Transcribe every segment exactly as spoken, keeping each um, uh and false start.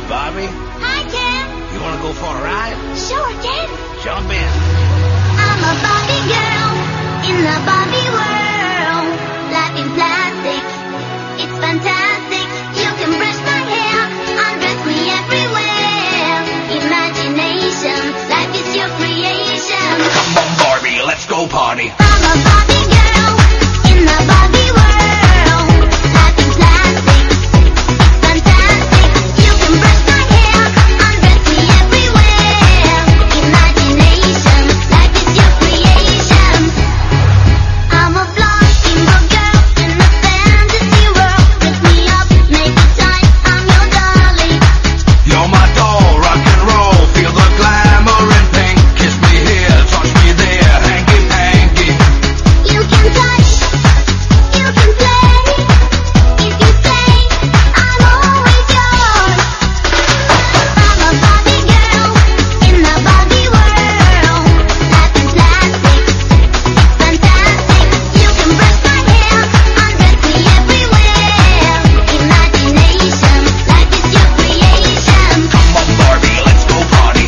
Bobby, Hi, Ken. you want to go for a ride? Sure, Ken. Jump in. I'm a Barbie girl in the Barbie world. Life in plastic, it's fantastic. You can brush my hair, undress me everywhere. Imagination, life is your creation. Come on, Barbie, let's go party. I'm a Barbie girl in the Barbie world. Life in plastic, it's fantastic. You can brush my hair, undress me everywhere. Imagination, life is your creation. I'm a blonde single girl in a fantasy world. Dress me up, make it tight, I'm your darling. You're my doll, rock and roll, feel the glamour and pink. Kiss me here, touch me there, hanky panky. You can touch, you can play. If you say, I'm always yours. I'm a Barbie girl in the Barbie world. Life in plastic, it's fantastic. You can brush my hair, undress me everywhere. Imagination, life is your creation. Come on, Barbie, let's go party.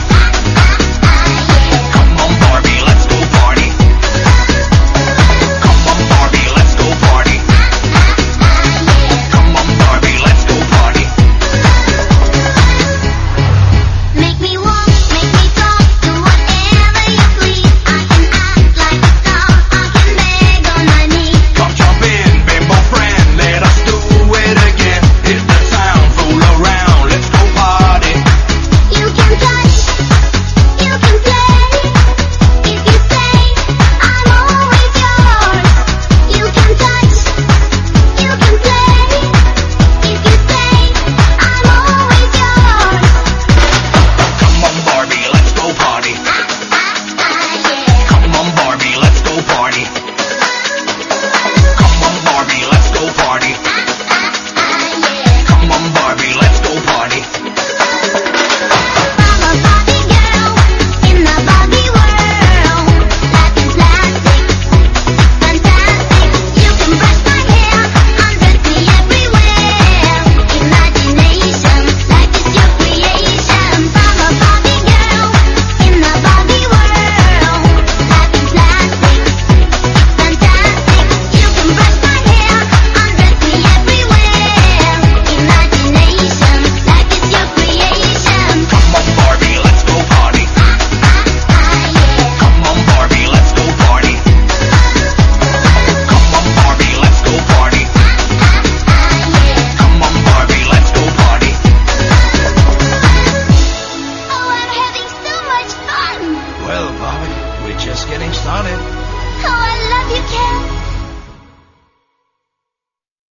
Come on, Barbie, let's go party. Come on, Barbie, let's go party. Come on, Barbie, let's go party. Make me walk, make me talk, do whatever you please. I can act like a star, I can beg on my knees. Come jump in, bimbo friend, let us do it again. Hit the town, fool around, let's go party. You can touch, you can play. If you say, I'm always yours. You can touch, you can play. If you say, I'm always yours. Come on, Barbie, let's go party. Come on, Barbie, let's go party. Come on, Barbie, let's go party. Come on, Barbie, let's go party. I'm a Barbie girl in the Barbie world. Life in plastic, fantastic. You can brush my hair, undress me everywhere. Imagination, life is your creation. I'm a Barbie girl in the Barbie world. Life in plastic, fantastic. You can brush my hair, undress me everywhere. Imagination, life is your creation. Come on, Barbie, let's go party. Come on, Barbie, let's go party. Come on, Barbie, let's go party. Come on, Barbie, let's go party. Oh, I'm having so much fun! Well, Barbie, we're just getting started.